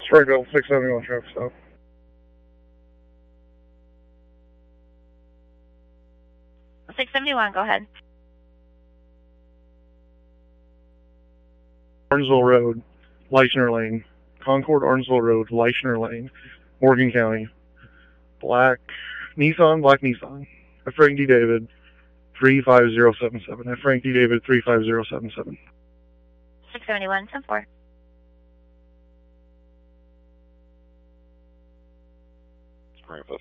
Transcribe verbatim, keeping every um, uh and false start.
Springfield, six seventy-one traffic stop. six seventy-one, go ahead. Orangeville Road, Leichner Lane. Concord, Orangeville Road, Leichner Lane, Morgan County. Black Nissan, black Nissan. F. Frank D. David, three five zero seven seven. F. Frank D. David, three five zero seven seven. six seventy-one, ten four. Springfield.